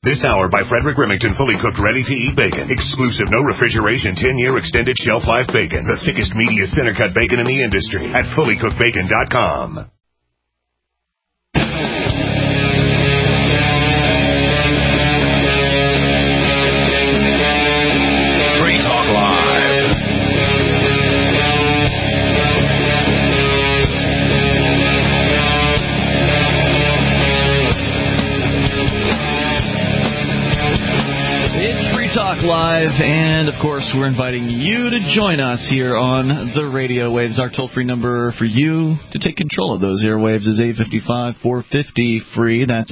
This hour by Frederick Remington, fully cooked, ready-to-eat bacon. Exclusive, no refrigeration, 10-year extended shelf life bacon. The thickest, meatiest center-cut bacon in the industry at fullycookedbacon.com. Free Talk Live. It's Free Talk Live, and of course we're inviting you to join us here on the radio waves. Our toll-free number for you to take control of those airwaves is 855-450-FREE. That's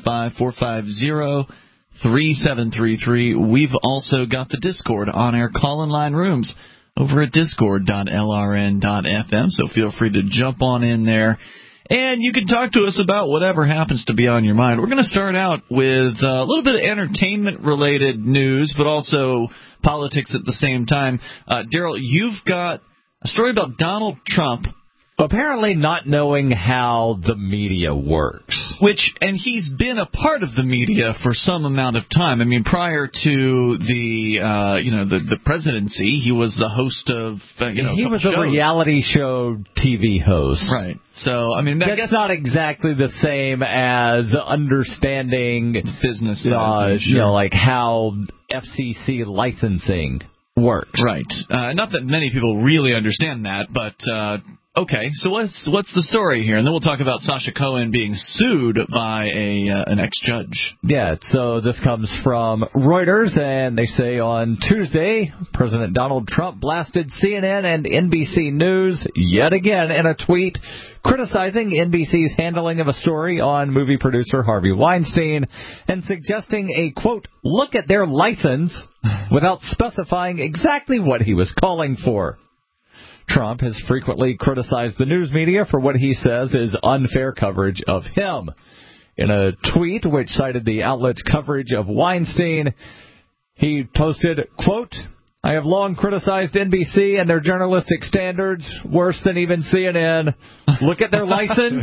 855-450-3733. We've also got the Discord on our call-in line rooms over at discord.lrn.fm, so feel free to jump on in there. And you can talk to us about whatever happens to be on your mind. We're going to start out with a little bit of entertainment-related news, but also politics at the same time. Daryl, you've got a story about Donald Trump apparently not knowing how the media works. And he's been a part of the media for some amount of time. I mean, prior to the presidency, he was the host of he was a reality show TV host. Right. So, I mean, that's not exactly the same as understanding business, like how FCC licensing works. Right. Not that many people really understand that, but okay. So what's the story here? And then we'll talk about Sasha Cohen being sued by an ex-judge. Yeah. So this comes from Reuters, and they say on Tuesday, President Donald Trump blasted CNN and NBC News yet again in a tweet criticizing NBC's handling of a story on movie producer Harvey Weinstein and suggesting a, quote, look at their license without specifying exactly what he was calling for. Trump has frequently criticized the news media for what he says is unfair coverage of him. In a tweet which cited the outlet's coverage of Weinstein, he posted, quote, I have long criticized NBC and their journalistic standards, worse than even CNN. Look at their license.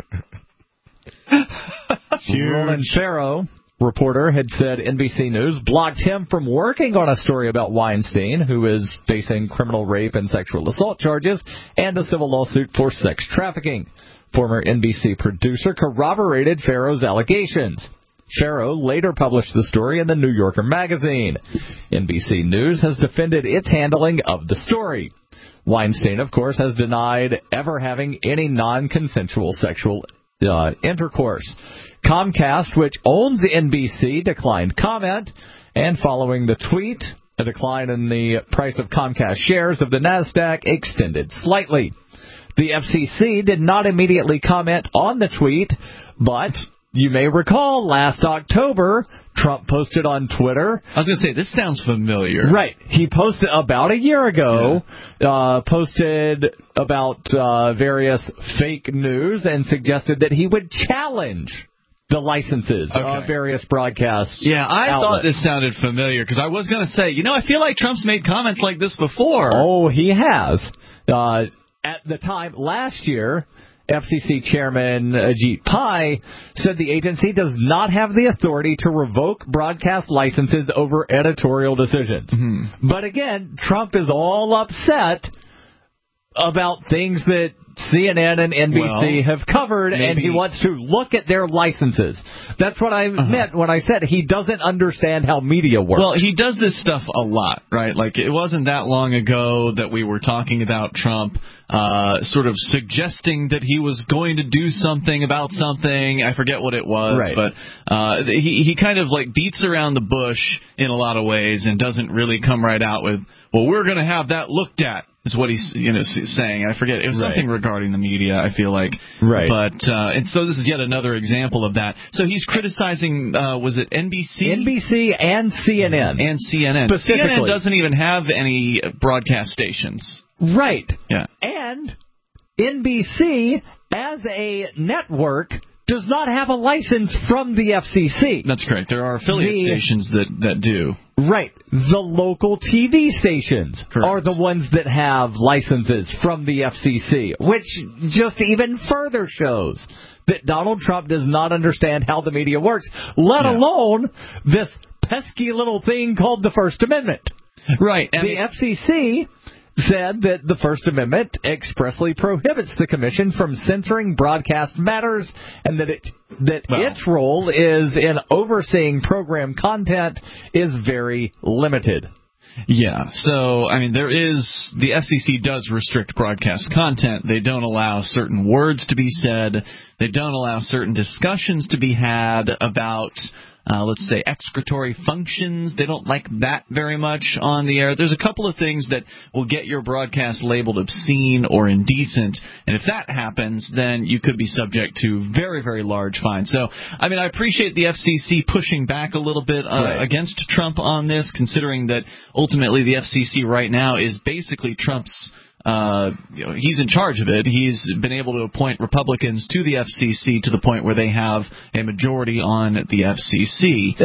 Roland Farrow, reporter, had said NBC News blocked him from working on a story about Weinstein, who is facing criminal rape and sexual assault charges and a civil lawsuit for sex trafficking. Former NBC producer corroborated Farrow's allegations. Farrow later published the story in the New Yorker magazine. NBC News has defended its handling of the story. Weinstein, of course, has denied ever having any non-consensual sexual intercourse. Comcast, which owns NBC, declined comment, and following the tweet, a decline in the price of Comcast shares of the NASDAQ extended slightly. The FCC did not immediately comment on the tweet, but you may recall last October, Trump posted on Twitter. I was going to say, this sounds familiar. Right. He posted about a year ago, posted about various fake news and suggested that he would challenge the licenses of various broadcasts. Yeah, I thought this sounded familiar because I was going to say, I feel like Trump's made comments like this before. Oh, he has. At the time last year, FCC Chairman Ajit Pai said the agency does not have the authority to revoke broadcast licenses over editorial decisions. Mm-hmm. But again, Trump is all upset about things that CNN and NBC have covered, and he wants to look at their licenses. That's what I meant when I said he doesn't understand how media works. Well, he does this stuff a lot, right? Like, it wasn't that long ago that we were talking about Trump sort of suggesting that he was going to do something about something. I forget what it was, but he kind of like beats around the bush in a lot of ways and doesn't really come right out with, well, we're going to have that looked at. Is what he's saying. I forget. It was something regarding the media, I feel like. Right. But and so this is yet another example of that. So he's criticizing, was it NBC? NBC and CNN. And CNN. Specifically. CNN doesn't even have any broadcast stations. Right. Yeah. And NBC, as a network, does not have a license from the FCC. That's correct. There are affiliate stations that do. Right. The local TV stations are the ones that have licenses from the FCC, which just even further shows that Donald Trump does not understand how the media works, let alone this pesky little thing called the First Amendment. Right. The FCC said that the First Amendment expressly prohibits the commission from censoring broadcast matters, and that its role is in overseeing program content is very limited. Yeah, so, I mean, the FCC does restrict broadcast content. They don't allow certain words to be said. They don't allow certain discussions to be had about, let's say, excretory functions. They don't like that very much on the air. There's a couple of things that will get your broadcast labeled obscene or indecent, and if that happens, then you could be subject to very, very large fines. So, I mean, I appreciate the FCC pushing back a little bit against Trump on this, considering that ultimately the FCC right now is basically Trump's he's in charge of it. He's been able to appoint Republicans to the FCC to the point where they have a majority on the FCC.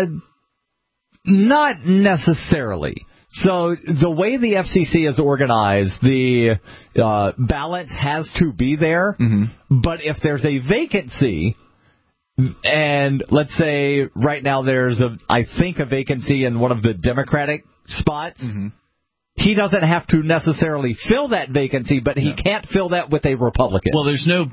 Not necessarily. So the way the FCC is organized, the balance has to be there. Mm-hmm. But if there's a vacancy, and let's say right now there's I think a vacancy in one of the Democratic spots. Mm-hmm. He doesn't have to necessarily fill that vacancy, but he can't fill that with a Republican. Well, there's no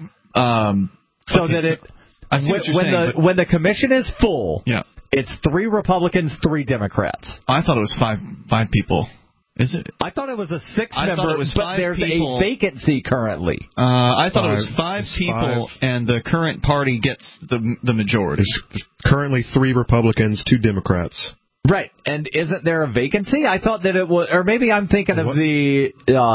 when the commission is full, it's 3 Republicans, 3 Democrats. I thought it was five people. Is it? I thought it was a 6-member, but there's a vacancy currently. I thought it was 5 people, and the current party gets the majority. There's currently 3 Republicans, 2 Democrats. Right, and isn't there a vacancy? I thought that it was, or maybe I'm thinking of the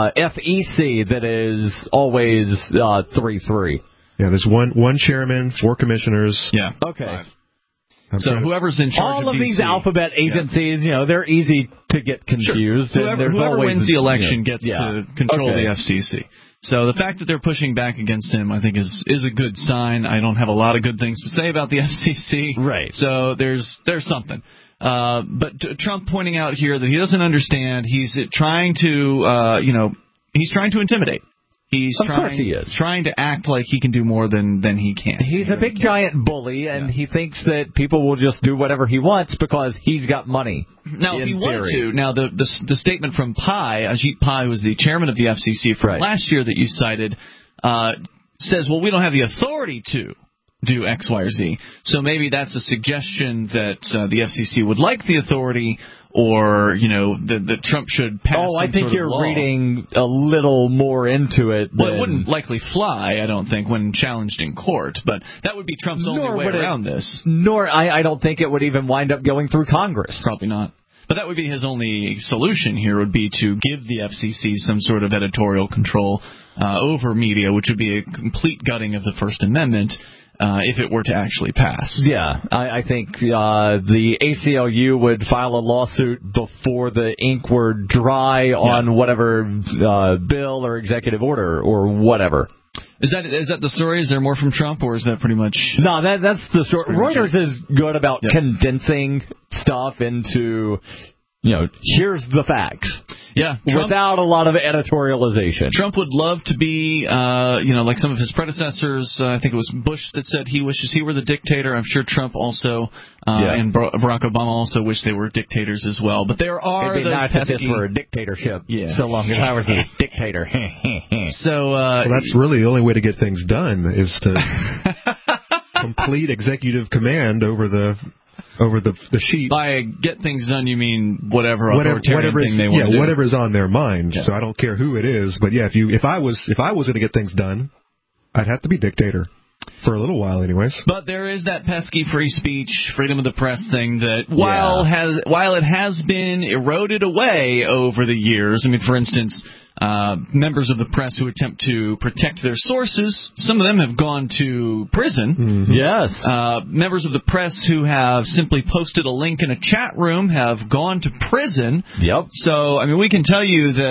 FEC that is always 3-3. Yeah, there's one chairman, 4 commissioners. Yeah. Okay. 5. So whoever's in charge all of these alphabet agencies, they're easy to get confused. Sure. And whoever wins the election gets to control the FCC. So the fact that they're pushing back against him, I think, is a good sign. I don't have a lot of good things to say about the FCC. Right. So there's something. But Trump pointing out here that he doesn't understand. He's trying to, he's trying to intimidate. Of course he is. Trying to act like he can do more than he can. He's a big giant bully, and he thinks that people will just do whatever he wants because he's got money. Now, if he wanted to, now the statement from Pai, Ajit Pai, who was the chairman of the FCC from last year that you cited, says, well, we don't have the authority to do X, Y, or Z. So maybe that's a suggestion that the FCC would like the authority, or that Trump should pass. Oh, I think you're reading a little more into it. Well, it wouldn't likely fly, I don't think, when challenged in court. But that would be Trump's only way around this. Nor I don't think it would even wind up going through Congress. Probably not. But that would be his only solution here, would be to give the FCC some sort of editorial control over media, which would be a complete gutting of the First Amendment. If it were to actually pass. Yeah, I think the ACLU would file a lawsuit before the ink were dry on whatever bill or executive order or whatever. Is that the story? Is there more from Trump, or is that pretty much... No, that's the story. Reuters is good about condensing stuff into... here's the facts. Yeah. Without a lot of editorialization. Trump would love to be, like some of his predecessors. I think it was Bush that said he wishes he were the dictator. I'm sure Trump also, and Barack Obama also wish they were dictators as well. But there are It'd be those nice if this were a dictatorship. Yeah. So long as I was a dictator. So, well, that's really the only way to get things done is to complete executive command over the sheet. By get things done, you mean whatever authoritarian thing they want to do. Yeah, whatever's on their mind. Yeah. So I don't care who it is, but yeah, if I was going to get things done, I'd have to be dictator for a little while, anyways. But there is that pesky free speech, freedom of the press thing that while it has been eroded away over the years. I mean, for instance, members of the press who attempt to protect their sources, some of them have gone to prison. Mm-hmm. Yes. Members of the press who have simply posted a link in a chat room have gone to prison. Yep. So, I mean, we can tell you that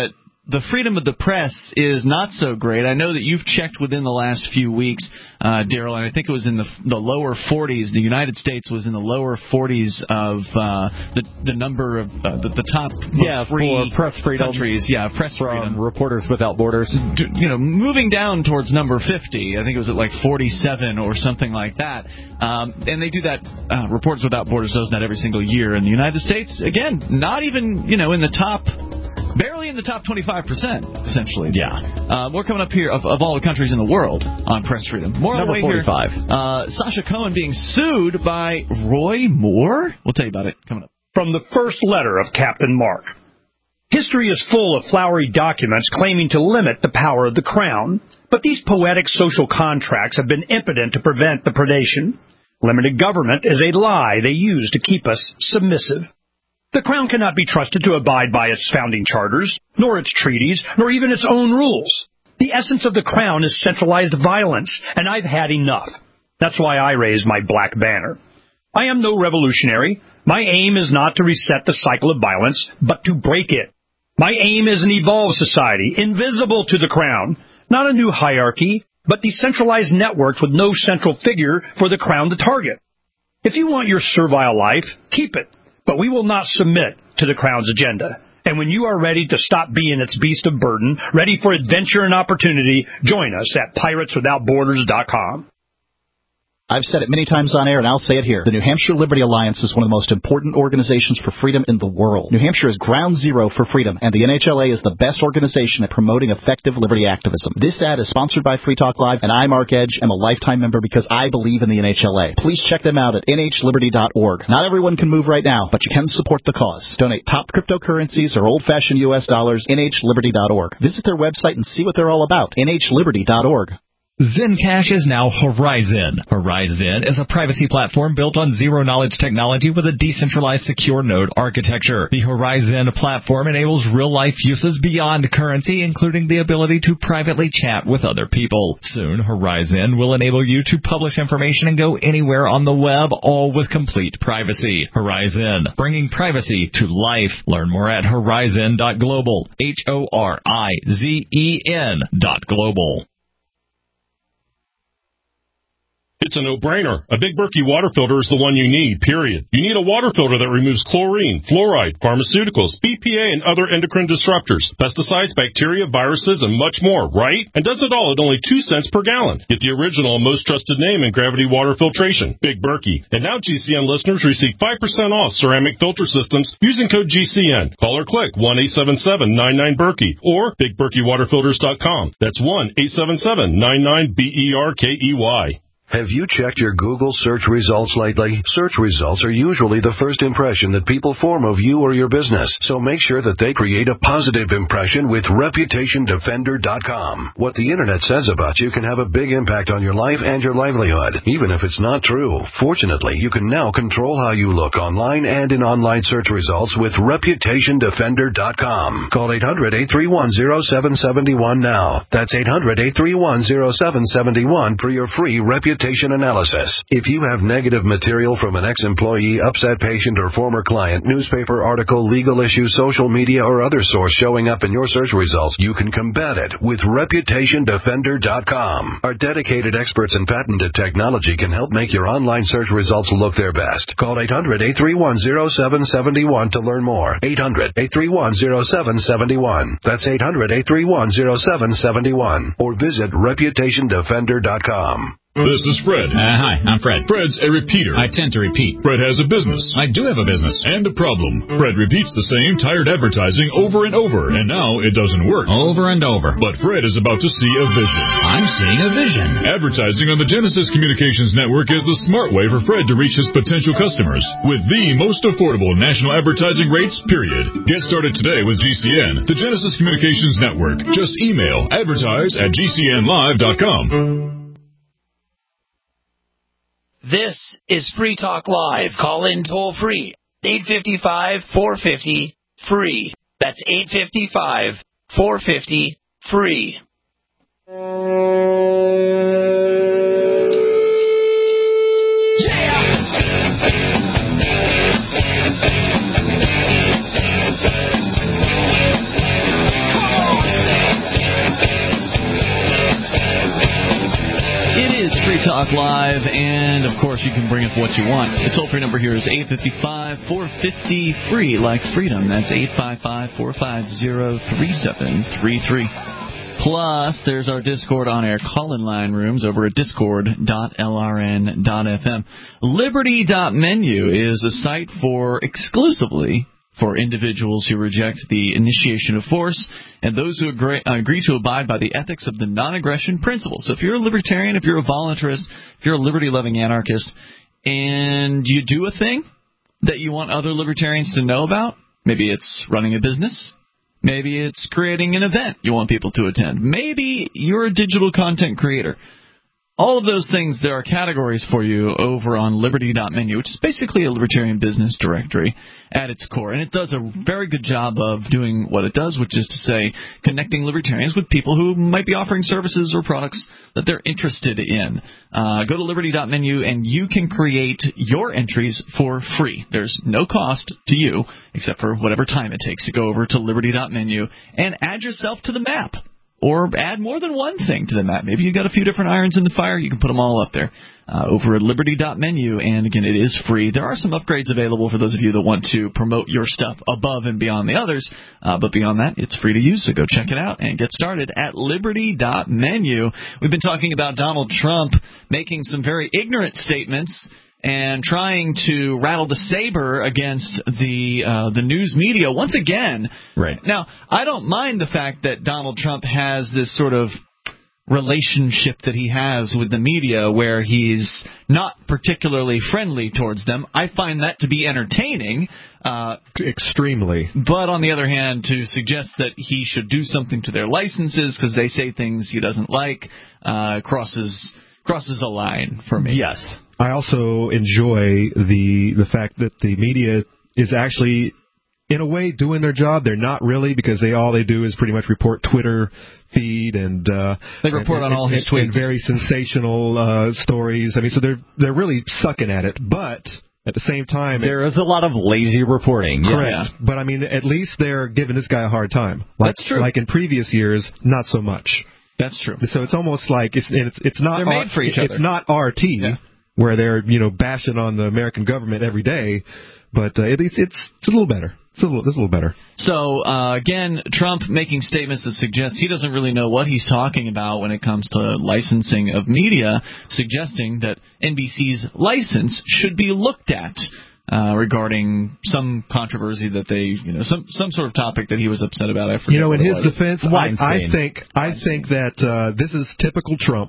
the freedom of the press is not so great. I know that you've checked within the last few weeks, Daryl, and I think it was in the lower 40s. The United States was in the lower 40s of the number of the top free for press freedom countries. Press freedom. Reporters Without Borders. Moving down towards number 50. I think it was at like 47 or something like that. And they do that. Reporters Without Borders does that every single year. In the United States, again, not even in the top. Barely in the top 25%, essentially. Yeah. We're coming up here of all the countries in the world on press freedom. More Number on the way 45. Here. Sasha Cohen being sued by Roy Moore. We'll tell you about it coming up. From the first letter of Captain Mark. History is full of flowery documents claiming to limit the power of the crown, but these poetic social contracts have been impotent to prevent the predation. Limited government is a lie they use to keep us submissive. The Crown cannot be trusted to abide by its founding charters, nor its treaties, nor even its own rules. The essence of the Crown is centralized violence, and I've had enough. That's why I raised my black banner. I am no revolutionary. My aim is not to reset the cycle of violence, but to break it. My aim is an evolved society, invisible to the Crown, not a new hierarchy, but decentralized networks with no central figure for the Crown to target. If you want your servile life, keep it. But we will not submit to the Crown's agenda. And when you are ready to stop being its beast of burden, ready for adventure and opportunity, join us at pirateswithoutborders.com. I've said it many times on air, and I'll say it here. The New Hampshire Liberty Alliance is one of the most important organizations for freedom in the world. New Hampshire is ground zero for freedom, and the NHLA is the best organization at promoting effective liberty activism. This ad is sponsored by Free Talk Live, and I, Mark Edge, am a lifetime member because I believe in the NHLA. Please check them out at nhliberty.org. Not everyone can move right now, but you can support the cause. Donate top cryptocurrencies or old-fashioned U.S. dollars, nhliberty.org. Visit their website and see what they're all about, nhliberty.org. Zencash is now Horizon. Horizon is a privacy platform built on zero-knowledge technology with a decentralized secure node architecture. The Horizon platform enables real-life uses beyond currency, including the ability to privately chat with other people. Soon, Horizon will enable you to publish information and go anywhere on the web, all with complete privacy. Horizon, bringing privacy to life. Learn more at horizon.global. HORIZEN.global. It's a no-brainer. A Big Berkey water filter is the one you need, period. You need a water filter that removes chlorine, fluoride, pharmaceuticals, BPA, and other endocrine disruptors, pesticides, bacteria, viruses, and much more, right? And does it all at only 2 cents per gallon. Get the original and most trusted name in gravity water filtration, Big Berkey. And now GCN listeners receive 5% off ceramic filter systems using code GCN. Call or click 1-877-99-BERKEY or BigBerkeyWaterFilters.com. That's 1-877-99-BERKEY. Have you checked your Google search results lately? Search results are usually the first impression that people form of you or your business, so make sure that they create a positive impression with ReputationDefender.com. What the Internet says about you can have a big impact on your life and your livelihood, even if it's not true. Fortunately, you can now control how you look online and in online search results with ReputationDefender.com. Call 800-831-0771 now. That's 800-831-0771 for your free reputation analysis. If you have negative material from an ex-employee, upset patient, or former client, newspaper article, legal issue, social media, or other source showing up in your search results, you can combat it with ReputationDefender.com. Our dedicated experts in patented technology can help make your online search results look their best. Call 800-831-0771 to learn more. 800-831-0771. That's 800-831-0771. Or visit ReputationDefender.com. This is Fred. Hi, I'm Fred. Fred's a repeater. I tend to repeat. Fred has a business. I do have a business. And a problem. Fred repeats the same tired advertising over and over, and now it doesn't work. Over and over. But Fred is about to see a vision. I'm seeing a vision. Advertising on the Genesis Communications Network is the smart way for Fred to reach his potential customers with the most affordable national advertising rates, period. Get started today with GCN, the Genesis Communications Network. Just email advertise@gcnlive.com. This is Free Talk Live. Call in toll free. 855-450-FREE. That's 855-450-FREE. Talk Live, and, of course, you can bring up what you want. The toll-free number here is 855-450-FREE, like freedom. That's 855-450-3733. Plus, there's our Discord on-air call-in line rooms over at discord.lrn.fm. Liberty.menu is a site exclusively for individuals who reject the initiation of force and those who agree to abide by the ethics of the non-aggression principle. So if you're a libertarian, if you're a voluntarist, if you're a liberty-loving anarchist, and you do a thing that you want other libertarians to know about, maybe it's running a business, maybe it's creating an event you want people to attend, maybe you're a digital content creator. All of those things, there are categories for you over on Liberty.menu, which is basically a libertarian business directory at its core. And it does a very good job of doing what it does, which is to say connecting libertarians with people who might be offering services or products that they're interested in. Go to Liberty.menu and you can create your entries for free. There's no cost to you except for whatever time it takes to go over to Liberty.menu and add yourself to the map. Or add more than one thing to the map. Maybe you got a few different irons in the fire. You can put them all up there over at Liberty.menu. And, again, it is free. There are some upgrades available for those of you that want to promote your stuff above and beyond the others. But beyond that, it's free to use. So go check it out and get started at Liberty.menu. We've been talking about Donald Trump making some very ignorant statements and trying to rattle the saber against the news media once again. Right. Now, I don't mind the fact that Donald Trump has this sort of relationship that he has with the media where he's not particularly friendly towards them. I find that to be entertaining. Extremely. But on the other hand, to suggest that he should do something to their licenses because they say things he doesn't like crosses a line for me. Yes. I also enjoy the fact that the media is actually, in a way, doing their job. They're not really, because all they do is pretty much report Twitter feed and they report on all his tweets and very sensational stories. I mean, so they're really sucking at it, but at the same time, there is a lot of lazy reporting. Correct. Yes. But I mean, at least they're giving this guy a hard time. That's true. Like in previous years, not so much. That's true. So it's almost like it's not they're made for each other. It's not RT. Yeah. Where they're bashing on the American government every day, but it's a little better. It's a little better. So again, Trump making statements that suggest he doesn't really know what he's talking about when it comes to licensing of media, suggesting that NBC's license should be looked at regarding some controversy that they, some sort of topic that he was upset about. I forget. In his defense, I think that this is typical Trump.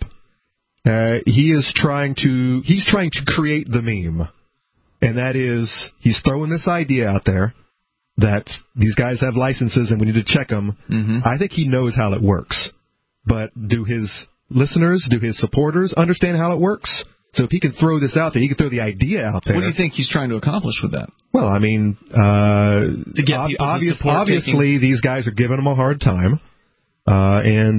He's trying to create the meme, and that is he's throwing this idea out there that these guys have licenses and we need to check them. Mm-hmm. I think he knows how it works, but do his listeners, do his supporters understand how it works? So if he can throw this out there, he can throw the idea out there. What do you think he's trying to accomplish with that? Well, I mean, to get obviously these guys are giving him a hard time, and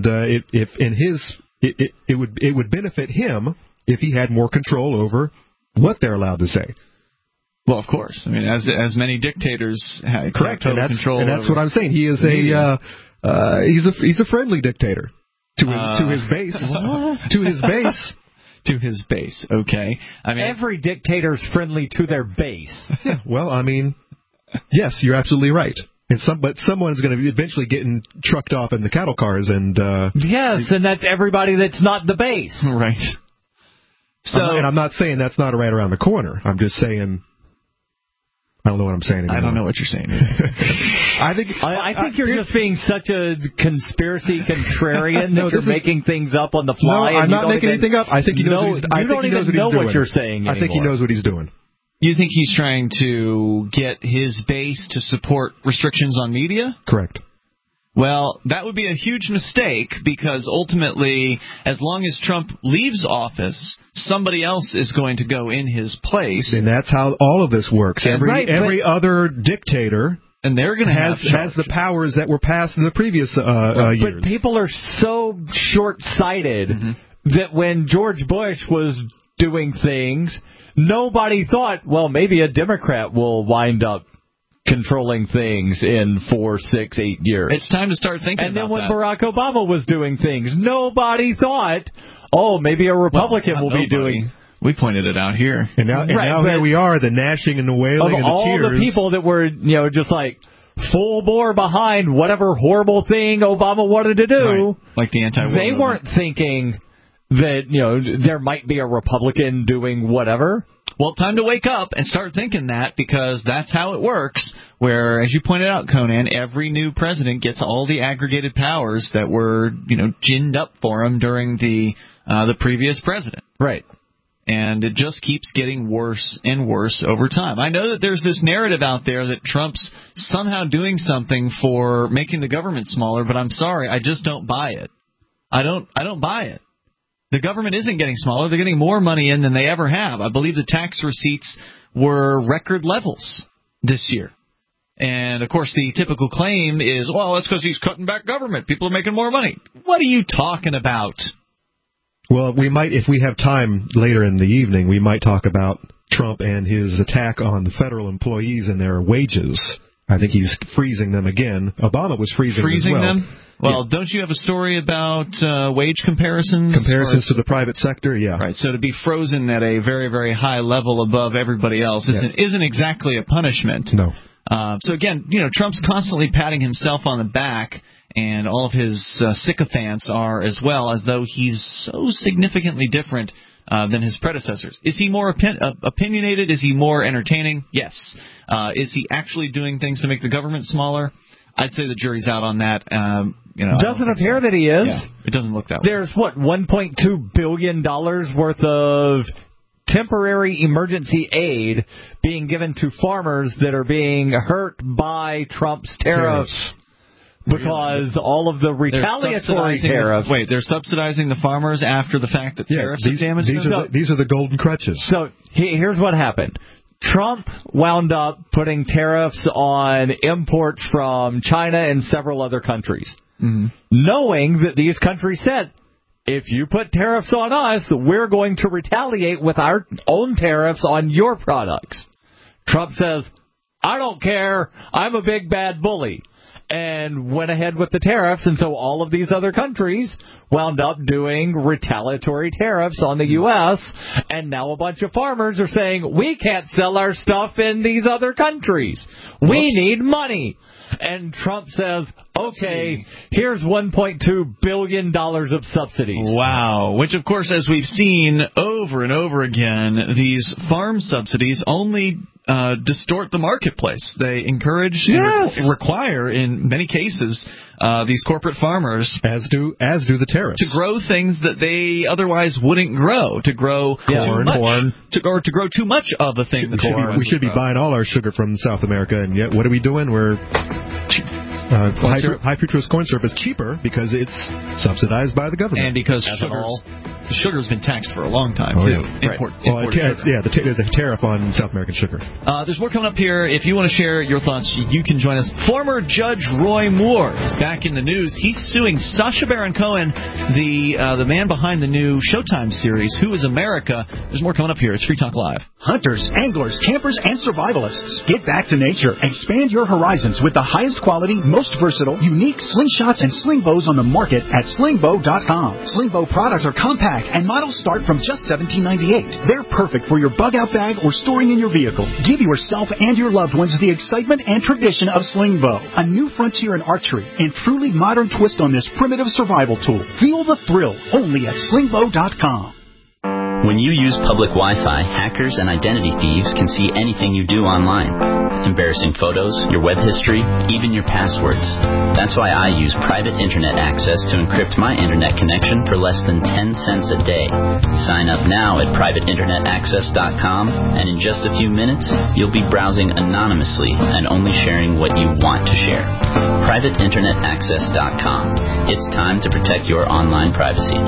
it would benefit him if he had more control over what they're allowed to say. Well, of course. I mean, as many dictators have total control. And that's what I'm saying. He is he's a friendly dictator to his base. To his base. To his base. Okay. I mean, every dictator's friendly to their base. Yeah, well, I mean, yes, you're absolutely right. But someone's going to eventually get trucked off in the cattle cars, and yes, and that's everybody that's not the base, right? So, and I'm not saying that's not right around the corner. I'm just saying, I don't know what I'm saying anymore. I don't know what you're saying. I think you're just being such a conspiracy contrarian that you're making things up on the fly. No, I'm not making anything up. I think he knows. I think he knows what you're saying anymore. I think he knows what he's doing. You think he's trying to get his base to support restrictions on media? Correct. Well, that would be a huge mistake because ultimately, as long as Trump leaves office, somebody else is going to go in his place. And that's how all of this works. Every other dictator and they're going to has the powers that were passed in the previous years. But people are so short-sighted that when George Bush was doing things, nobody thought, well, maybe a Democrat will wind up controlling things in 4, 6, 8 years. It's time to start thinking about that. And then when Barack Obama was doing things, nobody thought, maybe a Republican will be doing. We pointed it out here. And now here we are, the gnashing and the wailing and the all tears. All the people that were, just like full bore behind whatever horrible thing Obama wanted to do. Right. Like the anti-war They movement. weren't thinking that, there might be a Republican doing whatever. Well, time to wake up and start thinking that, because that's how it works, where, as you pointed out, Conan, every new president gets all the aggregated powers that were, ginned up for him during the previous president. Right. And it just keeps getting worse and worse over time. I know that there's this narrative out there that Trump's somehow doing something for making the government smaller, but I'm sorry, I just don't buy it. I don't buy it. The government isn't getting smaller. They're getting more money in than they ever have. I believe the tax receipts were record levels this year. And, of course, the typical claim is, well, that's because he's cutting back government. People are making more money. What are you talking about? Well, we might, if we have time later in the evening, we might talk about Trump and his attack on the federal employees and their wages. I think he's freezing them again. Obama was freezing as well. Them? Well, Don't you have a story about wage comparisons? Comparisons to the private sector, yeah. Right, so to be frozen at a very, very high level above everybody else isn't exactly a punishment. No. So again, Trump's constantly patting himself on the back, and all of his sycophants are as well, as though he's so significantly different than his predecessors. Is he more opinionated? Is he more entertaining? Yes. Is he actually doing things to make the government smaller? I'd say the jury's out on that. Doesn't appear that he is. Yeah, it doesn't look that way. There's, $1.2 billion worth of temporary emergency aid being given to farmers that are being hurt by Trump's tariffs. Because all of the retaliatory tariffs... They're subsidizing the farmers after the fact that tariffs have damaged them? These are the golden crutches. So here's what happened. Trump wound up putting tariffs on imports from China and several other countries, knowing that these countries said, if you put tariffs on us, we're going to retaliate with our own tariffs on your products. Trump says, I don't care, I'm a big bad bully, and went ahead with the tariffs, and so all of these other countries wound up doing retaliatory tariffs on the U.S., and now a bunch of farmers are saying, we can't sell our stuff in these other countries. We need money. And Trump says, okay, here's $1.2 billion of subsidies. Wow. Which, of course, as we've seen over and over again, these farm subsidies only distort the marketplace. They encourage and require, in many cases, these corporate farmers, as do the tariffs, to grow things that they otherwise wouldn't grow, to grow corn, to grow too much of a thing. We should be buying all our sugar from South America, and yet what are we doing? We're high fructose corn syrup is cheaper because it's subsidized by the government, and because sugar's been taxed for a long time too. There's a tariff on South American sugar. There's more coming up here. If you want to share your thoughts, you can join us. Former Judge Roy Moore is back in the news. He's suing Sacha Baron Cohen, the man behind the new Showtime series, Who is America? There's more coming up here. It's Free Talk Live. Hunters, anglers, campers, and survivalists, get back to nature. Expand your horizons with the highest quality, most versatile, unique slingshots and sling bows on the market at slingbow.com. Slingbow products are compact and models start from just $17.98. They're perfect for your bug-out bag or storing in your vehicle. Give yourself and your loved ones the excitement and tradition of Slingbow, a new frontier in archery and truly modern twist on this primitive survival tool. Feel the thrill only at slingbow.com. When you use public Wi-Fi, hackers and identity thieves can see anything you do online. Embarrassing photos, your web history, even your passwords. That's why I use private internet access to encrypt my internet connection for less than 10 cents a day. Sign up now at privateinternetaccess.com, and in just a few minutes, you'll be browsing anonymously and only sharing what you want to share. privateinternetaccess.com. It's time to protect your online privacy.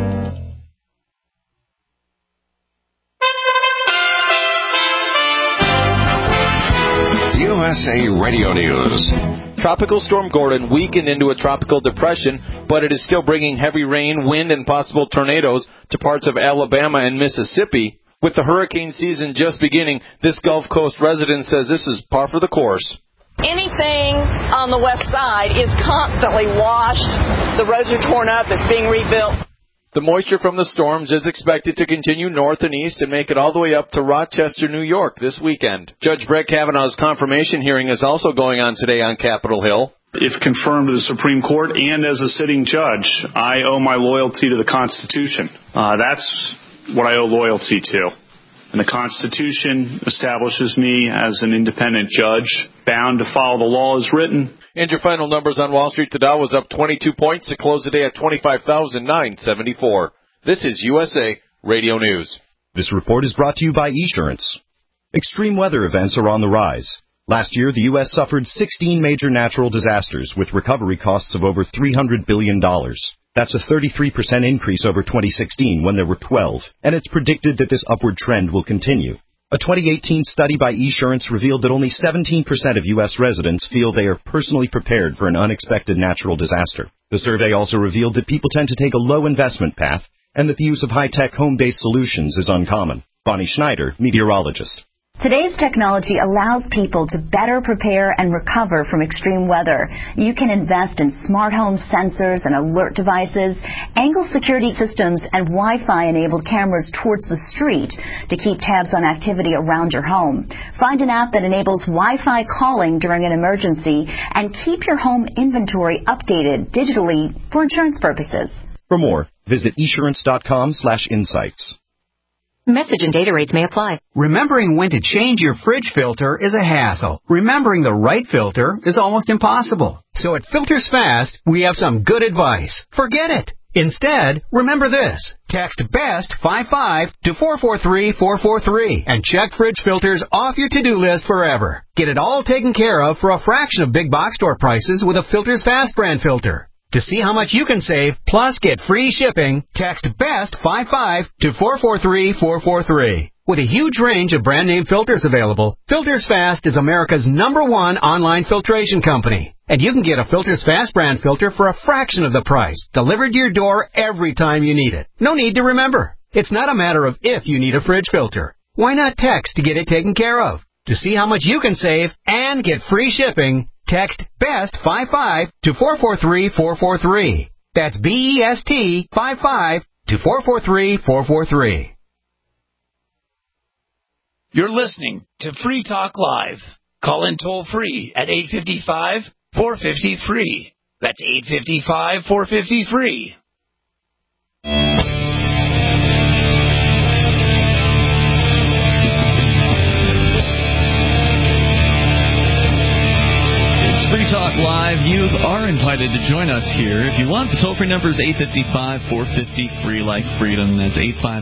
USA Radio News. Tropical Storm Gordon weakened into a tropical depression, but it is still bringing heavy rain, wind, and possible tornadoes to parts of Alabama and Mississippi. With the hurricane season just beginning, this Gulf Coast resident says this is par for the course. Anything on the west side is constantly washed. The roads are torn up. It's being rebuilt. The moisture from the storms is expected to continue north and east and make it all the way up to Rochester, New York this weekend. Judge Brett Kavanaugh's confirmation hearing is also going on today on Capitol Hill. If confirmed to the Supreme Court and as a sitting judge, I owe my loyalty to the Constitution. That's what I owe loyalty to. And the Constitution establishes me as an independent judge, bound to follow the law as written. And your final numbers on Wall Street, the Dow was up 22 points to close the day at 25,974. This is USA Radio News. This report is brought to you by Esurance. Extreme weather events are on the rise. Last year, the U.S. suffered 16 major natural disasters with recovery costs of over $300 billion. That's a 33% increase over 2016 when there were 12, and it's predicted that this upward trend will continue. A 2018 study by Esurance revealed that only 17% of U.S. residents feel they are personally prepared for an unexpected natural disaster. The survey also revealed that people tend to take a low investment path and that the use of high-tech home-based solutions is uncommon. Bonnie Schneider, meteorologist. Today's technology allows people to better prepare and recover from extreme weather. You can invest in smart home sensors and alert devices, angle security systems, and Wi-Fi enabled cameras towards the street to keep tabs on activity around your home. Find an app that enables Wi-Fi calling during an emergency and keep your home inventory updated digitally for insurance purposes. For more, visit esurance.com/insights. Message and data rates may apply. Remembering when to change your fridge filter is a hassle. Remembering the right filter is almost impossible. So at Filters Fast, we have some good advice. Forget it. Instead, remember this. Text BEST55 to 443-443 and check fridge filters off your to-do list forever. Get it all taken care of for a fraction of big box store prices with a Filters Fast brand filter. To see how much you can save, plus get free shipping, text BEST55 to 443-443. With a huge range of brand name filters available, Filters Fast is America's #1 online filtration company. And you can get a Filters Fast brand filter for a fraction of the price, delivered to your door every time you need it. No need to remember. It's not a matter of if you need a fridge filter. Why not text to get it taken care of? To see how much you can save and get free shipping, text BEST55 to 443-443. That's BEST55 to 443-443. You're listening to Free Talk Live. Call in toll free at 855-450-FREE. That's 855-450-FREE. Free Talk Live. You are invited to join us here. If you want, the toll-free number is 855-450-FREE, like freedom. That's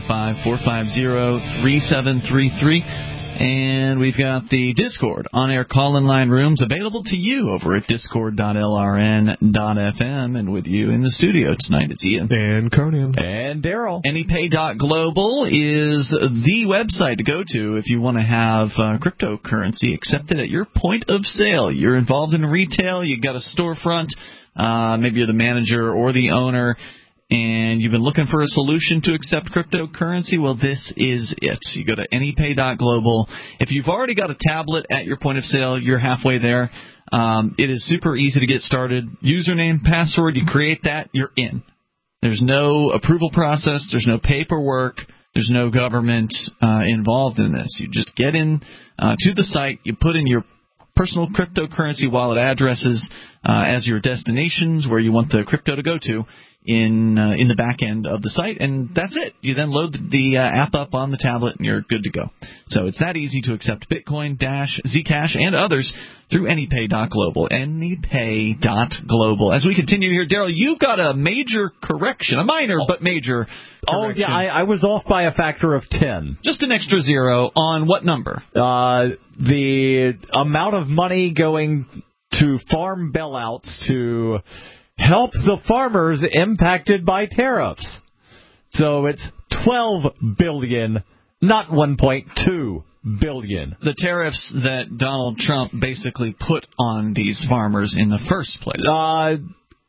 855-450-3733. And we've got the Discord on-air call-in line rooms available to you over at discord.lrn.fm. And with you in the studio tonight, it's Ian. And Conan. And Daryl. AnyPay.global is the website to go to if you want to have cryptocurrency accepted at your point of sale. You're involved in retail, you've got a storefront, maybe you're the manager or the owner, and you've been looking for a solution to accept cryptocurrency, well, this is it. You go to AnyPay.global. If you've already got a tablet at your point of sale, you're halfway there. It is super easy to get started. Username, password, you create that, you're in. There's no approval process. There's no paperwork. There's no government involved in this. You just get in to the site. You put in your personal cryptocurrency wallet addresses as your destinations where you want the crypto to go to in the back end of the site, and that's it. You then load the app up on the tablet, and you're good to go. So it's that easy to accept Bitcoin, Dash, Zcash, and others through AnyPay.global. AnyPay.global. As we continue here, Daryl, you've got a major correction, a minor but major correction. Oh, yeah, I was off by a factor of 10. Just an extra zero on what number? The amount of money going to farm bailouts to help the farmers impacted by tariffs. So it's $12 billion, not $1.2 billion. The tariffs that Donald Trump basically put on these farmers in the first place.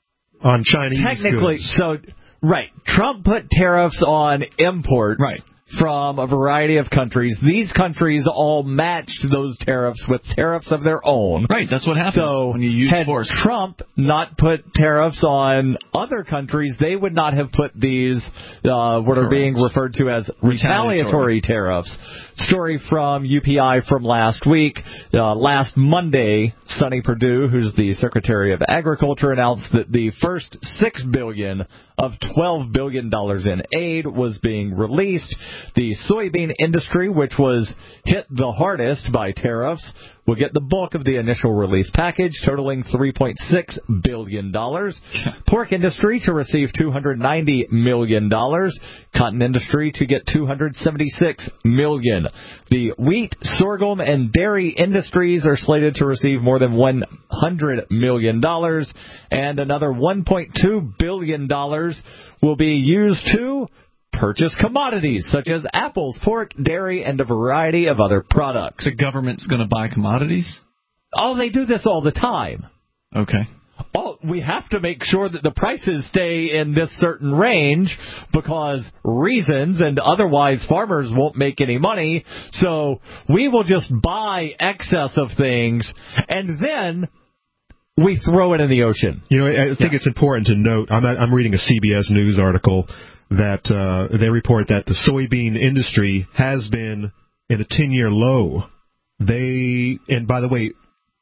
On Chinese technically, goods. So, right. Trump put tariffs on imports. Right. from a variety of countries. These countries all matched those tariffs with tariffs of their own. Right, that's what happens when you use force. Had Trump not put tariffs on other countries, they would not have put these, what are being referred to as retaliatory tariffs. Story from UPI from last week. Last Monday, Sonny Perdue, who's the Secretary of Agriculture, announced that the first $6 billion of $12 billion in aid was being released. The soybean industry, which was hit the hardest by tariffs, will get the bulk of the initial relief package, totaling $3.6 billion. Pork industry to receive $290 million. Cotton industry to get $276 million. The wheat, sorghum, and dairy industries are slated to receive more than $100 million. And another $1.2 billion will be used to purchase commodities such as apples, pork, dairy, and a variety of other products. The government's going to buy commodities? Oh, they do this all the time. Okay. Oh, we have to make sure that the prices stay in this certain range because reasons, and otherwise farmers won't make any money. So we will just buy excess of things, and then we throw it in the ocean. You know, I think it's important to note, I'm reading a CBS News article that they report that the soybean industry has been in a 10-year low. And by the way,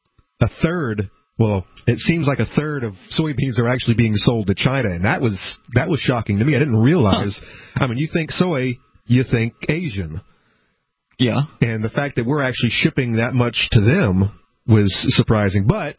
it seems like a third of soybeans are actually being sold to China, and that was shocking to me. I didn't realize. I mean, you think soy, you think Asian. Yeah. And the fact that we're actually shipping that much to them was surprising. But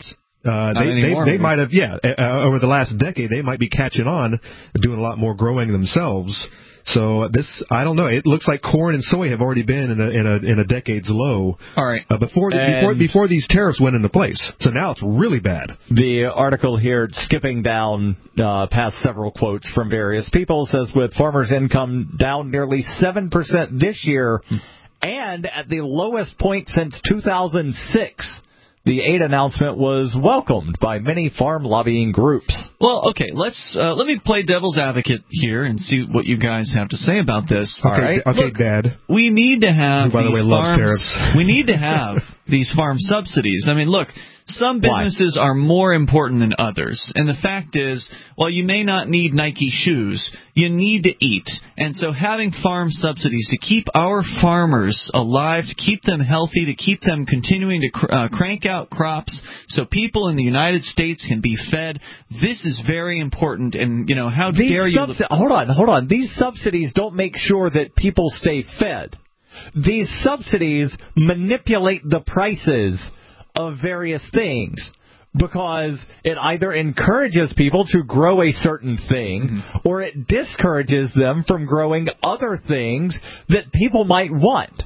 they might have, over the last decade, they might be catching on, doing a lot more growing themselves. So I don't know. It looks like corn and soy have already been in a decade's low. All right. Before these tariffs went into place. So now it's really bad. The article here, skipping down past several quotes from various people, says with farmers' income down nearly 7% this year, and at the lowest point since 2006. The aid announcement was welcomed by many farm lobbying groups. Well, okay, let me play devil's advocate here and see what you guys have to say about this. Okay, all right? Okay, look, Dad. We need to have who, by the way, loves tariffs. We need to have these farm subsidies. I mean, look, some businesses are more important than others. And the fact is, while you may not need Nike shoes, you need to eat. And so having farm subsidies to keep our farmers alive, to keep them healthy, to keep them continuing to crank out crops so people in the United States can be fed, this is very important. And, you know, how dare you... Hold on. These subsidies don't make sure that people stay fed. These subsidies manipulate the prices of various things because it either encourages people to grow a certain thing or it discourages them from growing other things that people might want.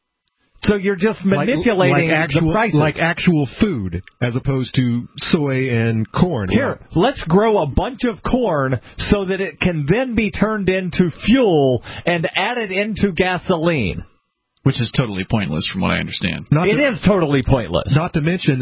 So you're just manipulating the prices. Like actual food as opposed to soy and corn. Here, let's grow a bunch of corn so that it can then be turned into fuel and added into gasoline. Which is totally pointless from what I understand. It is totally pointless. Not to mention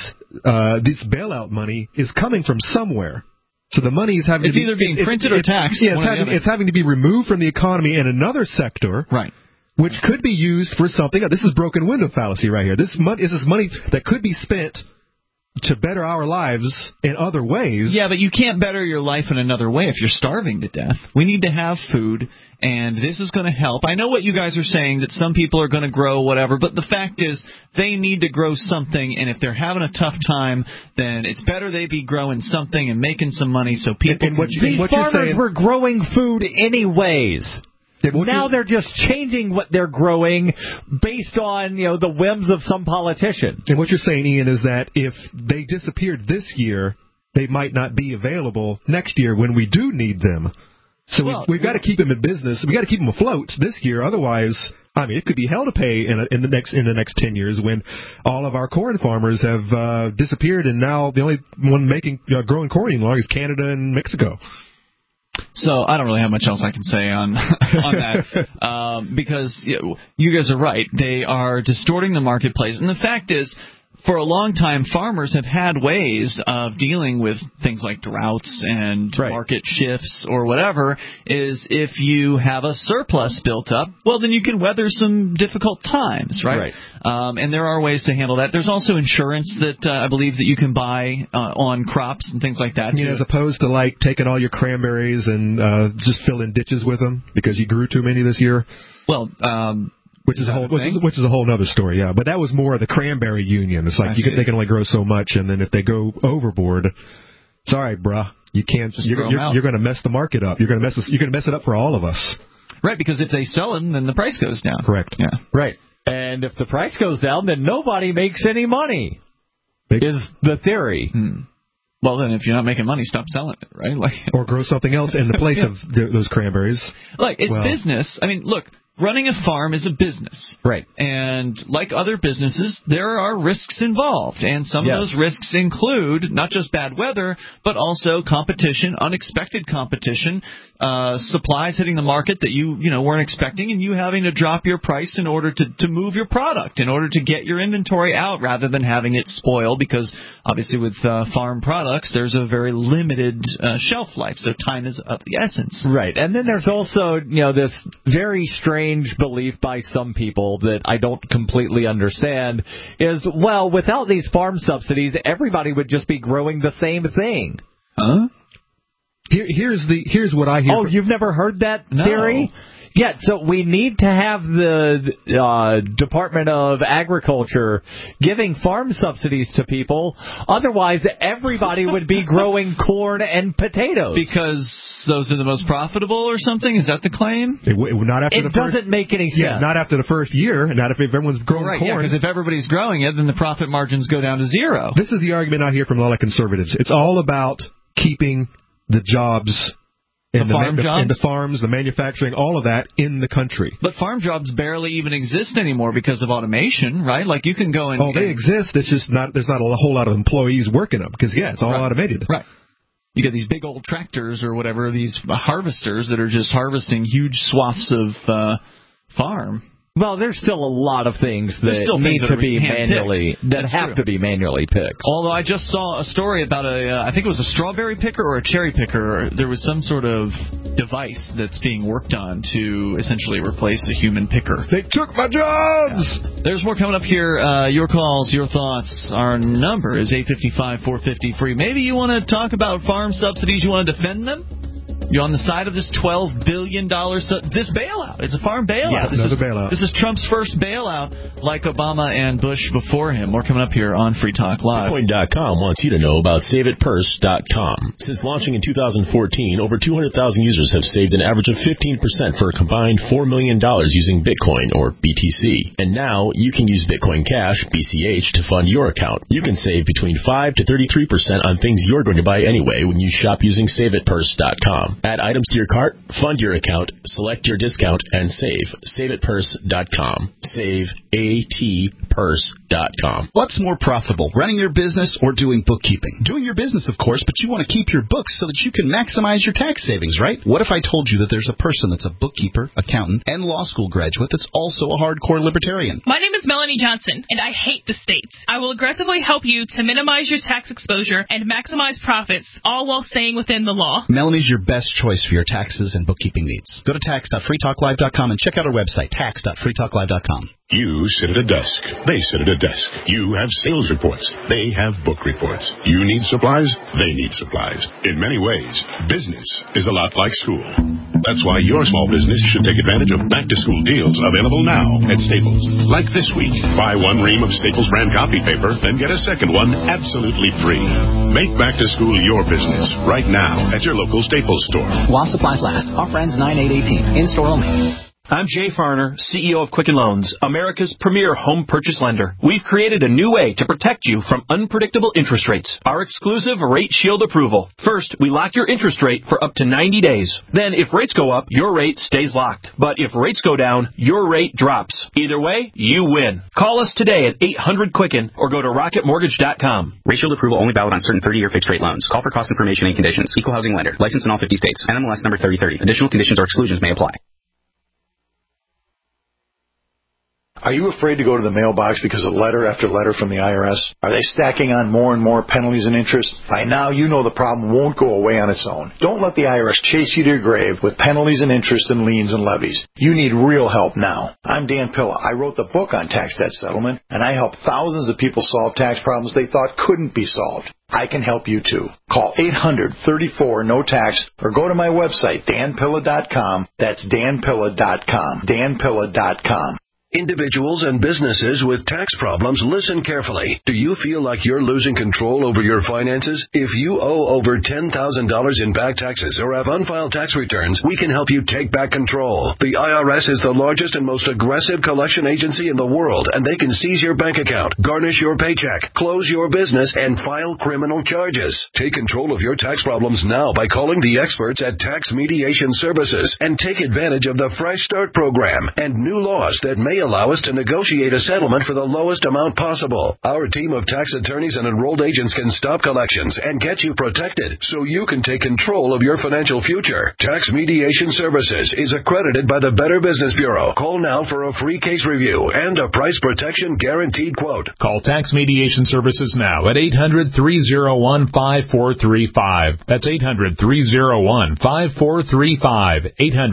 this bailout money is coming from somewhere. So the money is having it's either being printed or taxed. Yeah, it's having to be removed from the economy in another sector. Right. Which could be used for something. This is broken window fallacy right here. This is money that could be spent to better our lives in other ways. Yeah, but you can't better your life in another way if you're starving to death. We need to have food, and this is going to help. I know what you guys are saying, that some people are going to grow whatever, but the fact is they need to grow something, and if they're having a tough time, then it's better they be growing something and making some money so people These farmers were growing food anyways. Now they're just changing what they're growing based on, the whims of some politician. And what you're saying, Ian, is that if they disappeared this year, they might not be available next year when we do need them. So we've got to keep them in business. We've got to keep them afloat this year. Otherwise, it could be hell to pay in the next 10 years when all of our corn farmers have disappeared, and now the only one growing corn anymore is Canada and Mexico. So I don't really have much else I can say on that because you guys are right. They are distorting the marketplace. And the fact is, for a long time, farmers have had ways of dealing with things like droughts and market shifts or whatever, is if you have a surplus built up, well, then you can weather some difficult times, right? And there are ways to handle that. There's also insurance that I believe that you can buy on crops and things like that, too. As opposed to, like, taking all your cranberries and just filling ditches with them because you grew too many this year. Well, which is a whole other story, yeah. But that was more of the cranberry union. It's like they can only grow so much, and then if they go overboard, it's all right, bruh. You can't. You're going to mess the market up. You're going to mess it up for all of us. Right, because if they sell them, then the price goes down. Correct. Yeah. Right. And if the price goes down, then nobody makes any money. Is the theory. Well, then, if you're not making money, stop selling it, right? Or grow something else in the place of those cranberries. It's business. I mean, look, running a farm is a business. Right. And like other businesses, there are risks involved. And some of those risks include not just bad weather, but also competition, unexpected competition, supplies hitting the market that you weren't expecting, and you having to drop your price in order to move your product, in order to get your inventory out rather than having it spoil, because obviously with farm products, there's a very limited shelf life, so time is of the essence. Right. And then there's also, this very strange belief by some people that I don't completely understand is, well, without these farm subsidies, everybody would just be growing the same thing. Huh? Here's what I hear. Oh, you've never heard that theory? Yeah, so we need to have the Department of Agriculture giving farm subsidies to people. Otherwise, everybody would be growing corn and potatoes. Because those are the most profitable or something? Is that the claim? It doesn't make any sense. Yeah, not after the first year, and not if everyone's growing corn. Yeah, because if everybody's growing it, then the profit margins go down to zero. This is the argument I hear from a lot of conservatives. It's all about keeping the jobs in the farms, the manufacturing, all of that in the country. But farm jobs barely even exist anymore because of automation, right? Like you can go and... Oh, they exist. It's just there's not a whole lot of employees working them because, it's all automated. Right. You get these big old tractors or whatever, these harvesters that are just harvesting huge swaths of farm. Well, there's still a lot of things that need to be manually to be manually picked. Although I just saw a story about I think it was a strawberry picker or a cherry picker. There was some sort of device that's being worked on to essentially replace a human picker. They took my jobs! Yeah. There's more coming up here. Your calls, your thoughts. Our number is 855-450-FREE. Maybe you want to talk about farm subsidies. You want to defend them? You're on the side of this $12 billion this bailout. It's a farm bailout. Yeah, bailout. This is Trump's first bailout, like Obama and Bush before him. More coming up here on Free Talk Live. Bitcoin.com wants you to know about SaveItPurse.com. Since launching in 2014, over 200,000 users have saved an average of 15% for a combined $4 million using Bitcoin, or BTC. And now you can use Bitcoin Cash, BCH, to fund your account. You can save between 5 to 33% on things you're going to buy anyway when you shop using SaveItPurse.com. Add items to your cart, fund your account, select your discount, and save. SaveItPurse.com. SaveATPurse.com. What's more profitable, running your business or doing bookkeeping? Doing your business, of course, but you want to keep your books so that you can maximize your tax savings, right? What if I told you that there's a person that's a bookkeeper, accountant, and law school graduate that's also a hardcore libertarian? My name is Melanie Johnson, and I hate the states. I will aggressively help you to minimize your tax exposure and maximize profits, all while staying within the law. Melanie's your best choice for your taxes and bookkeeping needs. Go to tax.freetalklive.com and check out our website, tax.freetalklive.com. You sit at a desk. They sit at a desk. You have sales reports. They have book reports. You need supplies. They need supplies. In many ways, business is a lot like school. That's why your small business should take advantage of back-to-school deals available now at Staples. Like this week, buy one ream of Staples brand copy paper, then get a second one absolutely free. Make back-to-school your business right now at your local Staples store. While supplies last. Offer ends 9/8/18. In-store only. I'm Jay Farner, CEO of Quicken Loans, America's premier home purchase lender. We've created a new way to protect you from unpredictable interest rates. Our exclusive Rate Shield approval. First, we lock your interest rate for up to 90 days. Then, if rates go up, your rate stays locked. But if rates go down, your rate drops. Either way, you win. Call us today at 800-QUICKEN or go to rocketmortgage.com. Rate Shield approval only valid on certain 30-year fixed-rate loans. Call for cost information and conditions. Equal housing lender. Licensed in all 50 states. NMLS number 3030. Additional conditions or exclusions may apply. Are you afraid to go to the mailbox because of letter after letter from the IRS? Are they stacking on more and more penalties and interest? By now, you know the problem won't go away on its own. Don't let the IRS chase you to your grave with penalties and interest and liens and levies. You need real help now. I'm Dan Pilla. I wrote the book on tax debt settlement, and I helped thousands of people solve tax problems they thought couldn't be solved. I can help you too. Call 800-34-NO-TAX or go to my website, danpilla.com. That's danpilla.com. danpilla.com. Individuals and businesses with tax problems, listen carefully. Do you feel like you're losing control over your finances? If you owe over $10,000 in back taxes or have unfiled tax returns, we can help you take back control. The IRS is the largest and most aggressive collection agency in the world, and they can seize your bank account, garnish your paycheck, close your business, and file criminal charges. Take control of your tax problems now by calling the experts at Tax Mediation Services and take advantage of the Fresh Start program and new laws that may allow us to negotiate a settlement for the lowest amount possible. Our team of tax attorneys and enrolled agents can stop collections and get you protected so you can take control of your financial future. Tax Mediation Services is accredited by the Better Business Bureau. Call now for a free case review and a price protection guaranteed quote. Call Tax Mediation Services now at 800-301-5435. That's 800-301-5435.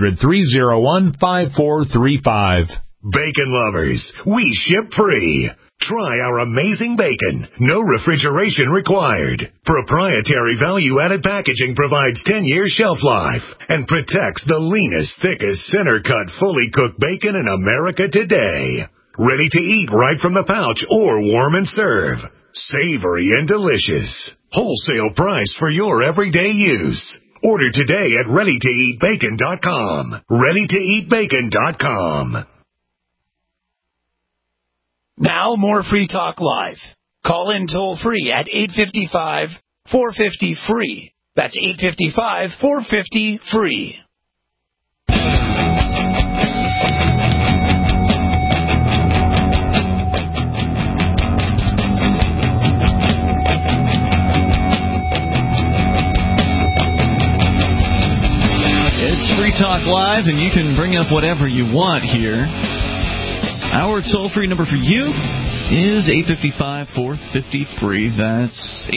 800-301-5435. Bacon lovers, we ship free. Try our amazing bacon. No refrigeration required. Proprietary value-added packaging provides 10 years shelf life and protects the leanest, thickest, center-cut, fully cooked bacon in America today. Ready to eat right from the pouch or warm and serve. Savory and delicious. Wholesale price for your everyday use. Order today at ReadyToEatBacon.com. ReadyToEatBacon.com. Now more Free Talk Live. Call in toll free at 855-450-FREE. That's 855-450-FREE. It's Free Talk Live, and you can bring up whatever you want here. Our toll-free number for you is 855-450-FREE. That's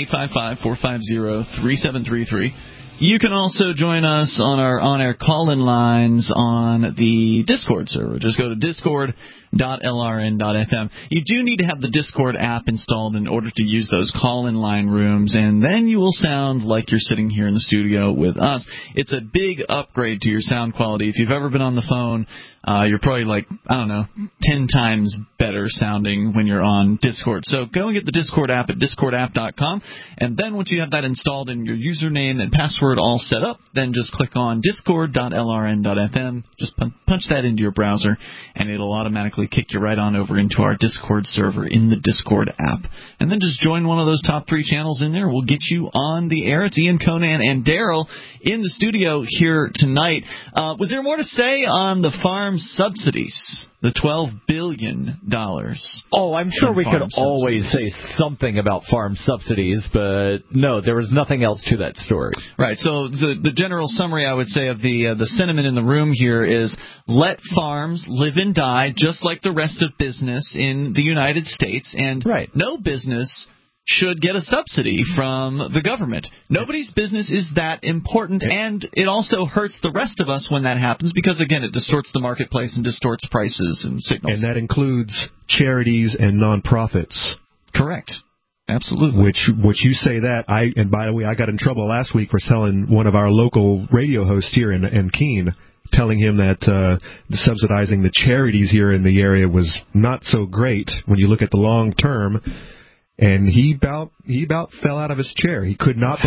855-450-3733. You can also join us on our on-air call-in lines on the Discord server. Just go to discord.lrn.fm. You do need to have the Discord app installed in order to use those call-in line rooms, and then you will sound like you're sitting here in the studio with us. It's a big upgrade to your sound quality. If you've ever been on the phone, you're probably 10 times better sounding when you're on Discord. So go and get the Discord app at discordapp.com, and then once you have that installed and your username and password all set up, then just click on discord.lrn.fm. Just punch that into your browser, and it'll automatically kick you right on over into our Discord server in the Discord app. And then just join one of those top 3 channels in there. We'll get you on the air. It's Ian, Conan, and Daryl in the studio here tonight. Was there more to say on the farm subsidies? The $12 billion. Oh, I'm sure we could always say something about farm subsidies, but no, there was nothing else to that story. Right. So the general summary, I would say, of the sentiment in the room here is let farms live and die just like the rest of business in the United States, and no business should get a subsidy from the government. Nobody's business is that important, and it also hurts the rest of us when that happens because, again, it distorts the marketplace and distorts prices and signals. And that includes charities and nonprofits. Correct. Absolutely. Which you say that, and by the way, I got in trouble last week for telling one of our local radio hosts here in Keene, telling him that subsidizing the charities here in the area was not so great when you look at the long term. And he about fell out of his chair. He could not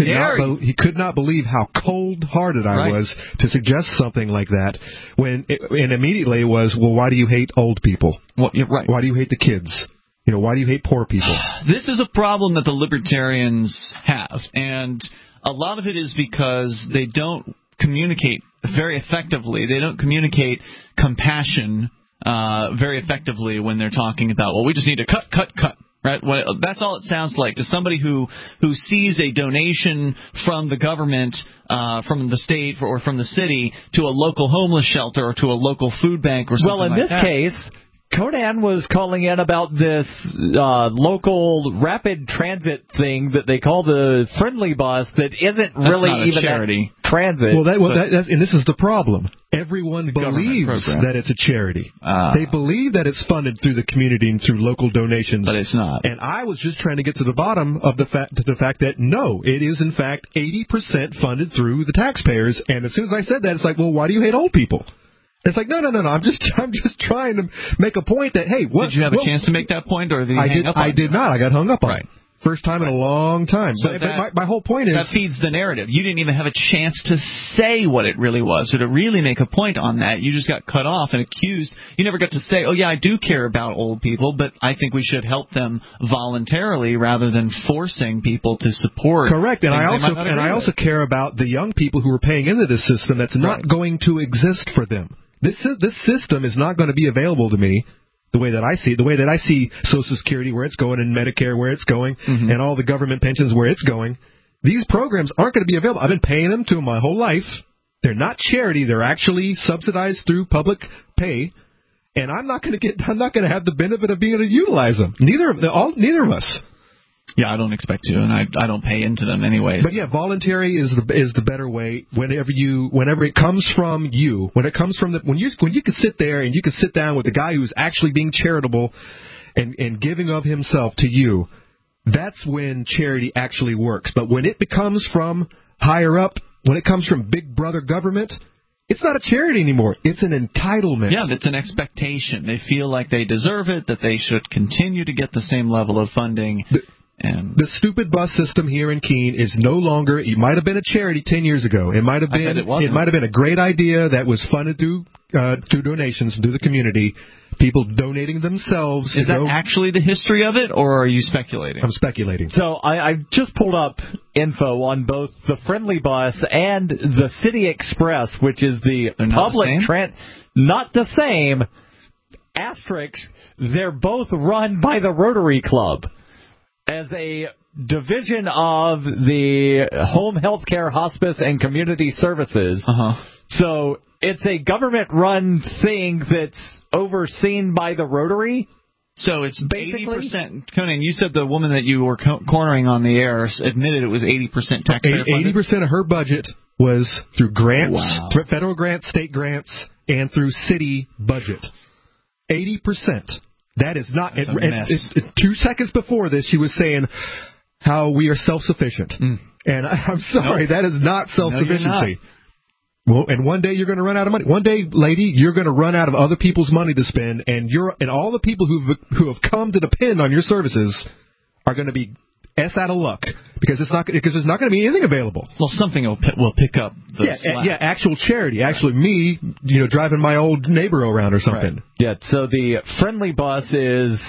believe how cold-hearted I was to suggest something like that. And immediately it was, well, why do you hate old people? Well, you're right. Why do you hate the kids? Why do you hate poor people? This is a problem that the libertarians have, and a lot of it is because they don't communicate very effectively. They don't communicate compassion very effectively when they're talking about, well, we just need to cut. Right, that's all it sounds like to somebody who sees a donation from the government, from the state or from the city to a local homeless shelter or to a local food bank or something like that. Well, in this case, Conan was calling in about this local rapid transit thing that they call the Friendly Bus that isn't really even charity transit. And this is the problem. Everyone believes that it's a charity. They believe that it's funded through the community and through local donations. But it's not. And I was just trying to get to the bottom of the fact that, no, it is, in fact, 80% funded through the taxpayers. And as soon as I said that, it's like, well, why do you hate old people? It's like, no. I'm just trying to make a point that, hey, what? Did you have a chance to make that point, or did you hang up on it? I did not. I got hung up on it. First time in a long time. So but my whole point is... That feeds the narrative. You didn't even have a chance to say what it really was, or to really make a point on that. You just got cut off and accused. You never got to say, oh, yeah, I do care about old people, but I think we should help them voluntarily rather than forcing people to support. Correct. And I also care about the young people who are paying into this system that's not going to exist for them. This system is not going to be available to me the way that I see it, the way that I see Social Security where it's going and Medicare where it's going and all the government pensions where it's going. These programs aren't going to be available. I've been paying them to my whole life. They're not charity. They're actually subsidized through public pay. And I'm not going to have the benefit of being able to utilize them. Neither of us. Yeah, I don't expect to, and I don't pay into them anyways. But yeah, voluntary is the better way. Whenever it comes from you, when you can sit there and you can sit down with the guy who's actually being charitable and giving of himself to you, that's when charity actually works. But when it becomes from higher up, when it comes from big brother government, it's not a charity anymore. It's an entitlement. Yeah, it's an expectation. They feel like they deserve it, that they should continue to get the same level of funding. The stupid bus system here in Keene is no longer. It might have been a charity 10 years ago. It might have been. It might have been a great idea that was funded through donations through the community. People donating themselves. Is that actually the history of it, or are you speculating? I'm speculating. So I just pulled up info on both the Friendly Bus and the City Express, which is the public transit. Not the same. Asterisk. They're both run by the Rotary Club as a division of the Home Health Care, Hospice, and Community Services. So it's a government-run thing that's overseen by the Rotary. So it's basically 80%. Conan, you said the woman that you were cornering on the air admitted it was 80% taxpayer funded? 80% of her budget was through grants, federal grants, state grants, and through city budget. 80%. That is not. 2 seconds before this, she was saying how we are self-sufficient. And I'm sorry, that is not self-sufficiency. Well, and one day you're going to run out of money. One day, lady, you're going to run out of other people's money to spend, and all the people who have come to depend on your services are going to be out of luck because there's not going to be anything available. Well, something will pick up the slack. Yeah, actual charity. Actually, me, driving my old neighbor around or something. Right. Yeah. So the Friendly Bus is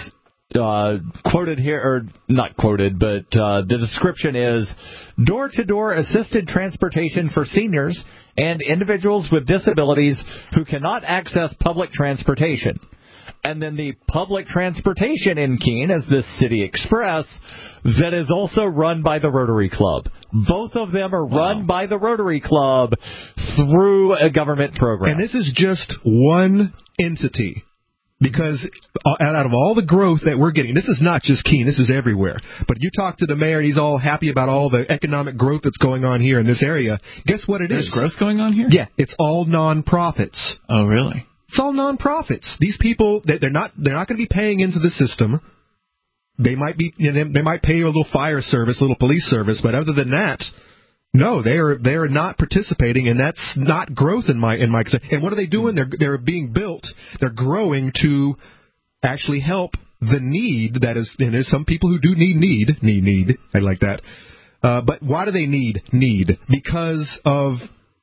quoted here, or not quoted, but the description is door-to-door assisted transportation for seniors and individuals with disabilities who cannot access public transportation. And then the public transportation in Keene is the City Express that is also run by the Rotary Club. Both of them are run by the Rotary Club through a government program. And this is just one entity. Because out of all the growth that we're getting, this is not just Keene, this is everywhere. But you talk to the mayor, and he's all happy about all the economic growth that's going on here in this area. Guess what it is? There's growth going on here? Yeah, it's all nonprofits. Oh, really? It's all nonprofits. These people, they're not going to be paying into the system. They might pay a little fire service, a little police service, but other than that, no, they are not participating, and that's not growth in my. And what are they doing? They're being built. They're growing to actually help the need that is. And there's some people who do need. I like that. But why do they need? Because of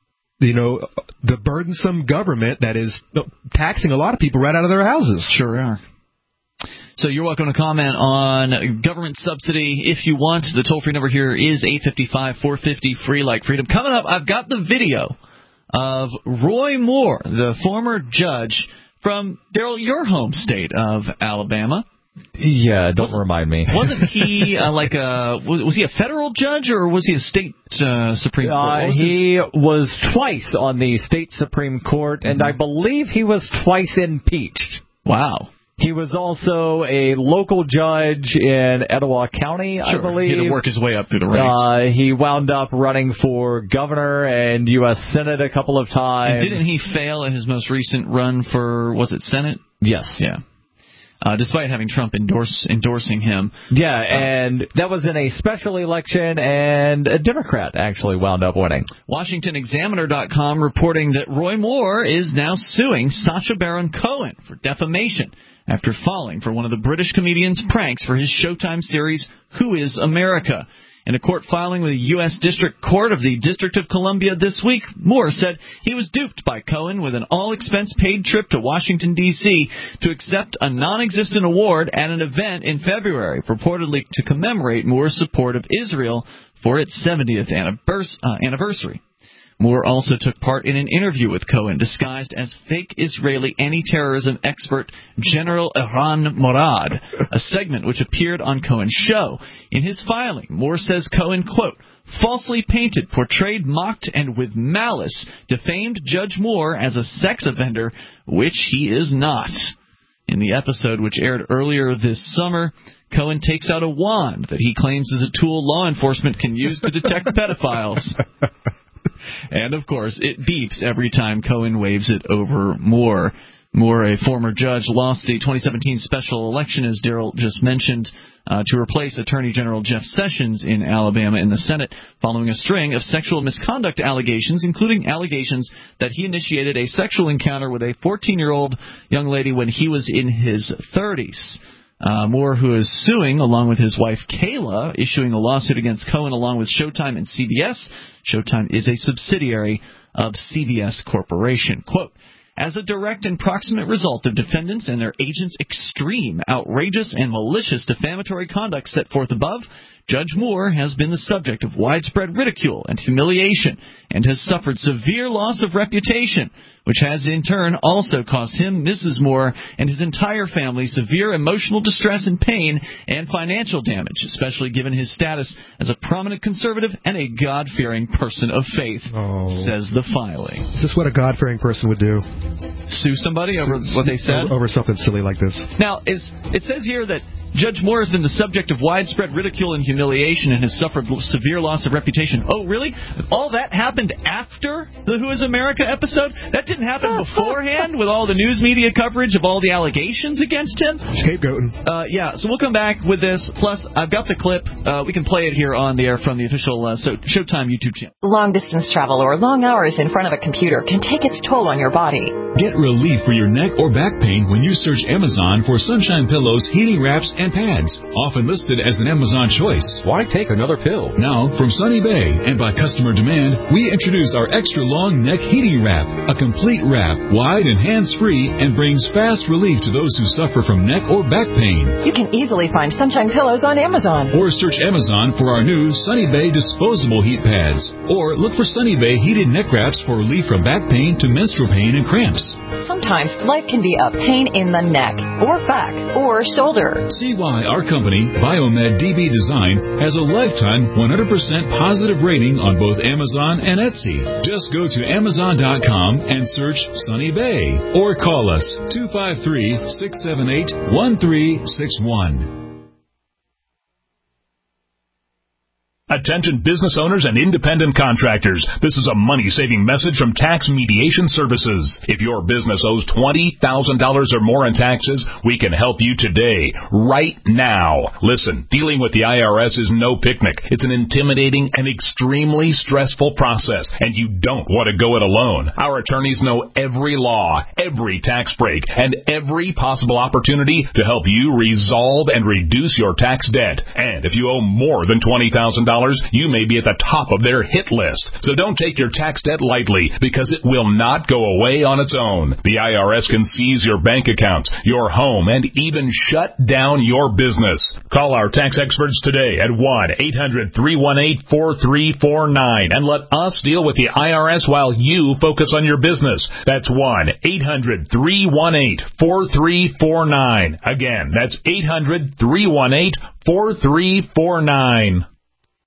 the burdensome government that is taxing a lot of people right out of their houses. Sure are. So you're welcome to comment on government subsidy if you want. The toll-free number here is 855-450-FREE like freedom. Coming up, I've got the video of Roy Moore, the former judge from, Daryl, your home state of Alabama. Yeah, don't remind me. Wasn't he was he a federal judge or was he a state Supreme Court? He was twice on the state Supreme Court, and I believe he was twice impeached. Wow. He was also a local judge in Etowah County, I believe. He had to work his way up through the ranks. He wound up running for governor and U.S. Senate a couple of times. And didn't he fail in his most recent run for, was it Senate? Yes. Yeah. Despite having Trump endorsing him. Yeah, and that was in a special election, and a Democrat actually wound up winning. WashingtonExaminer.com reporting that Roy Moore is now suing Sacha Baron Cohen for defamation after falling for one of the British comedian's pranks for his Showtime series, Who is America? In a court filing with the U.S. District Court of the District of Columbia this week, Moore said he was duped by Cohen with an all-expense-paid trip to Washington, D.C. to accept a non-existent award at an event in February, purportedly to commemorate Moore's support of Israel for its 70th anniversary. Moore also took part in an interview with Cohen disguised as fake Israeli anti-terrorism expert General Eran Morad, a segment which appeared on Cohen's show. In his filing, Moore says Cohen, quote, falsely painted, portrayed, mocked, and with malice defamed Judge Moore as a sex offender, which he is not. In the episode, which aired earlier this summer, Cohen takes out a wand that he claims is a tool law enforcement can use to detect pedophiles. And, of course, it beeps every time Cohen waves it over Moore. Moore, a former judge, lost the 2017 special election, as Daryl just mentioned, to replace Attorney General Jeff Sessions in Alabama in the Senate, following a string of sexual misconduct allegations, including allegations that he initiated a sexual encounter with a 14-year-old young lady when he was in his 30s. Moore, who is suing, along with his wife Kayla, issuing a lawsuit against Cohen along with Showtime and CBS. Showtime is a subsidiary of CBS Corporation. Quote, as a direct and proximate result of defendants and their agents' extreme, outrageous, and malicious defamatory conduct set forth above, Judge Moore has been the subject of widespread ridicule and humiliation and has suffered severe loss of reputation, which has in turn also caused him, Mrs. Moore, and his entire family severe emotional distress and pain and financial damage, especially given his status as a prominent conservative and a God-fearing person of faith, says the filing. Is this what a God-fearing person would do? Sue somebody over what they said? Over something silly like this. Now, it says here that Judge Moore has been the subject of widespread ridicule and humiliation and has suffered severe loss of reputation. Oh, really? All that happened after the Who is America episode? That didn't happen beforehand with all the news media coverage of all the allegations against him? Scapegoating. Yeah, so we'll come back with this. Plus, I've got the clip. We can play it here on the air from the official Showtime YouTube channel. Long-distance travel or long hours in front of a computer can take its toll on your body. Get relief for your neck or back pain when you search Amazon for Sunshine Pillows, heating wraps, and pads, often listed as an Amazon choice. Why take another pill? Now, from Sunny Bay, and by customer demand, we introduce our extra long neck heating wrap, a complete wrap, wide and hands-free, and brings fast relief to those who suffer from neck or back pain. You can easily find Sunshine Pillows on Amazon. Or search Amazon for our new Sunny Bay disposable heat pads. Or look for Sunny Bay heated neck wraps for relief from back pain to menstrual pain and cramps. Sometimes life can be a pain in the neck, or back, or shoulder. See why our company, Biomed DB Design, has a lifetime 100% positive rating on both Amazon and Etsy. Just go to Amazon.com and search Sunny Bay, or call us 253-678-1361. Attention business owners and independent contractors. This is a money-saving message from Tax Mediation Services. If your business owes $20,000 or more in taxes, we can help you today, right now. Listen, dealing with the IRS is no picnic. It's an intimidating and extremely stressful process, and you don't want to go it alone. Our attorneys know every law, every tax break, and every possible opportunity to help you resolve and reduce your tax debt. And if you owe more than $20,000, you may be at the top of their hit list. So don't take your tax debt lightly, because it will not go away on its own. The IRS can seize your bank accounts, your home, and even shut down your business. Call our tax experts today at 1-800-318-4349 and let us deal with the IRS while you focus on your business. That's 1-800-318-4349. Again, that's 800-318-4349.